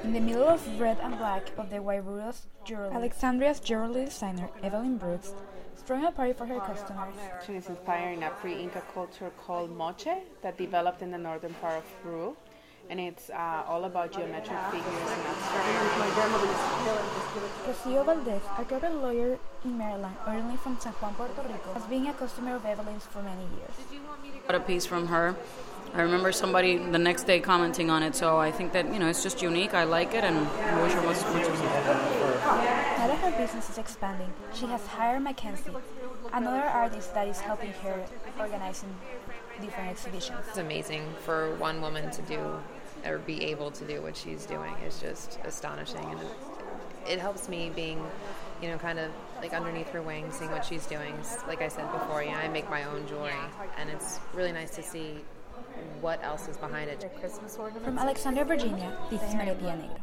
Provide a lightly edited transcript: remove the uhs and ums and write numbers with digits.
In the middle of red and black of the Guayruros jewelry, Alexandria's jewelry designer, Evelyn Brooks, is throwing a party for her customers. She is inspiring a pre-Inca culture called moche that developed in the northern part of Peru. And it's all about geometric figures and abstract. Rocio Valdez, a corporate lawyer in Maryland, originally from San Juan, Puerto Rico, has been a customer of Evelyn's for many years. Got a piece from her. I remember somebody the next day commenting on it, so I think that, it's just unique. I like it, and I wish her much success. Now that her business is expanding, she has hired Mackenzie, another artist that is helping her organizing different exhibitions. It's amazing for one woman to do or be able to do what she's doing. It's just astonishing, and it helps me being, kind of like underneath her wing, seeing what she's doing. Like I said before, I make my own jewelry, and it's really nice to see what else is behind it. From Alexandria, Virginia, this is Maletia Negra.